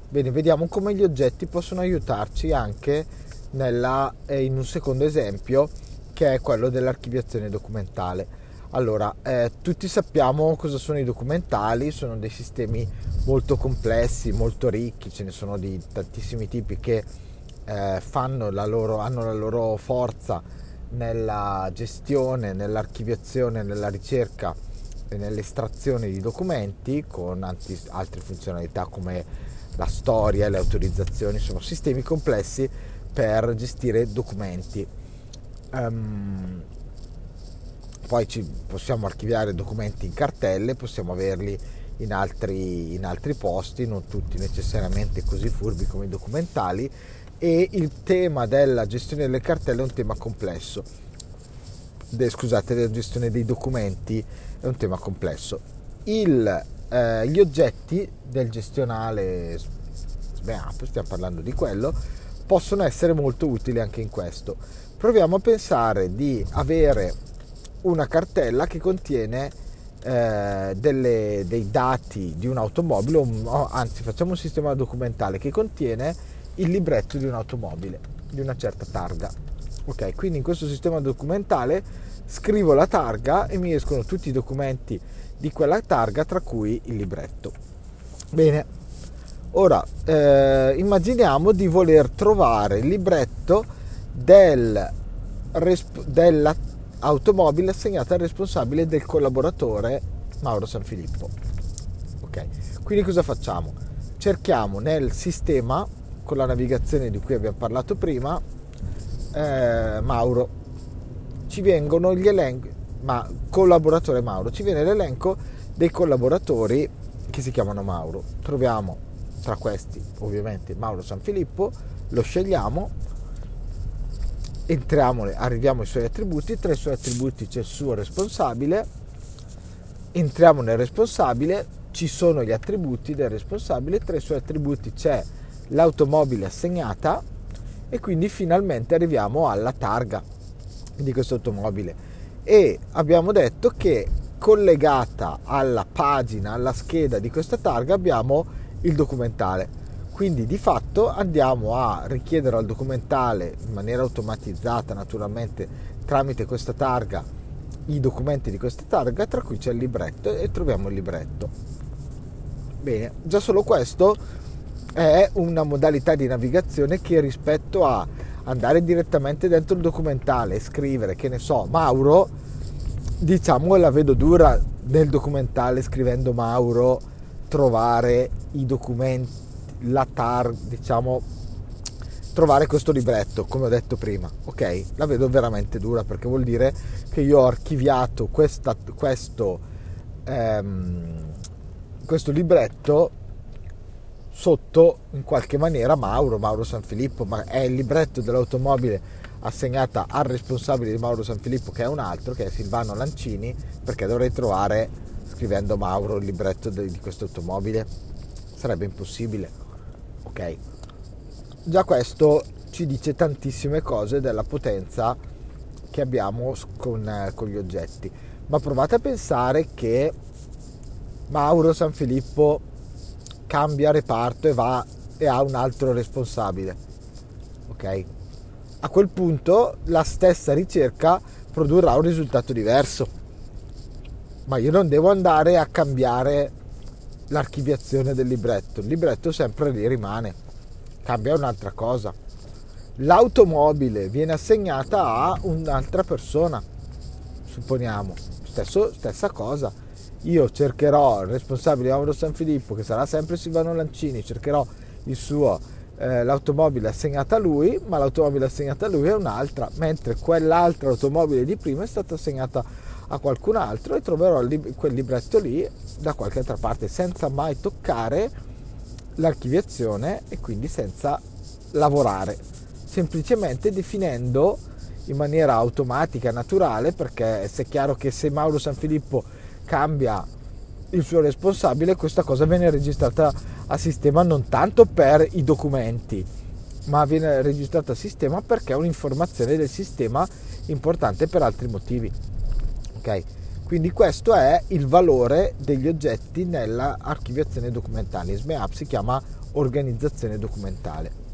Bene, vediamo come gli oggetti possono aiutarci anche in un secondo esempio, che è quello dell'archiviazione documentale. Allora, tutti sappiamo cosa sono i documentali, sono dei sistemi molto complessi, molto ricchi, ce ne sono di tantissimi tipi che hanno la loro forza nella gestione, nell'archiviazione, nella ricerca e nell'estrazione di documenti, con altre funzionalità come la storia e le autorizzazioni. Sono sistemi complessi per gestire documenti. Poi possiamo archiviare documenti in cartelle, possiamo averli in altri posti, non tutti necessariamente così furbi come i documentali, e il tema della gestione delle cartelle è un tema complesso. Della gestione dei documenti è un tema complesso. Gli oggetti del gestionale SBAP, stiamo parlando di quello, possono essere molto utili anche in questo. Proviamo a pensare di avere una cartella che contiene dei dati di un'automobile, anzi facciamo un sistema documentale che contiene il libretto di un'automobile di una certa targa. Ok, quindi in questo sistema documentale scrivo la targa e mi escono tutti i documenti di quella targa, tra cui il libretto. Bene, ora immaginiamo di voler trovare il libretto dell'automobile assegnata al responsabile del collaboratore Mauro Sanfilippo. Ok, quindi cosa facciamo? Cerchiamo nel sistema, con la navigazione di cui abbiamo parlato prima, Mauro, ci vengono gli elenchi, collaboratore Mauro, ci viene l'elenco dei collaboratori che si chiamano Mauro. Troviamo tra questi ovviamente Mauro Sanfilippo, lo scegliamo, arriviamo ai suoi attributi. Tra i suoi attributi c'è il suo responsabile, entriamo nel responsabile, ci sono gli attributi del responsabile, tra i suoi attributi c'è l'automobile assegnata e quindi finalmente arriviamo alla targa di questa automobile, e abbiamo detto che collegata alla pagina, alla scheda di questa targa abbiamo il documentale. Quindi di fatto andiamo a richiedere al documentale in maniera automatizzata, naturalmente tramite questa targa, i documenti di questa targa, tra cui c'è il libretto, e troviamo il libretto. Bene, già solo questo è una modalità di navigazione che, rispetto a andare direttamente dentro il documentale e scrivere, che ne so, Mauro, diciamo la vedo dura nel documentale, scrivendo Mauro, trovare i documenti, trovare questo libretto, come ho detto prima. Ok, la vedo veramente dura, perché vuol dire che io ho archiviato questo libretto sotto in qualche maniera Mauro Sanfilippo, ma è il libretto dell'automobile assegnata al responsabile di Mauro Sanfilippo, che è un altro, che è Silvano Lancini, perché dovrei trovare, scrivendo Mauro, il libretto di questa automobile? Sarebbe impossibile. Ok, già questo ci dice tantissime cose della potenza che abbiamo con gli oggetti. Ma provate a pensare che Mauro Sanfilippo cambia reparto e ha un altro responsabile. Ok, a quel punto la stessa ricerca produrrà un risultato diverso, ma io non devo andare a cambiare l'archiviazione del libretto. Il libretto sempre lì rimane, cambia un'altra cosa. L'automobile viene assegnata a un'altra persona, supponiamo, stessa cosa. Io cercherò il responsabile di Mauro Sanfilippo, che sarà sempre Silvano Lancini, cercherò l'automobile assegnata a lui, ma l'automobile assegnata a lui è un'altra, mentre quell'altra automobile di prima è stata assegnata a qualcun altro, e troverò quel libretto lì da qualche altra parte, senza mai toccare l'archiviazione e quindi senza lavorare, semplicemente definendo in maniera automatica, naturale, perché è chiaro che se Mauro Sanfilippo cambia il suo responsabile, questa cosa viene registrata a sistema non tanto per i documenti, ma viene registrata a sistema perché è un'informazione del sistema importante per altri motivi. Ok, Quindi questo è il valore degli oggetti nella archiviazione documentale. In SMEAP si chiama organizzazione documentale.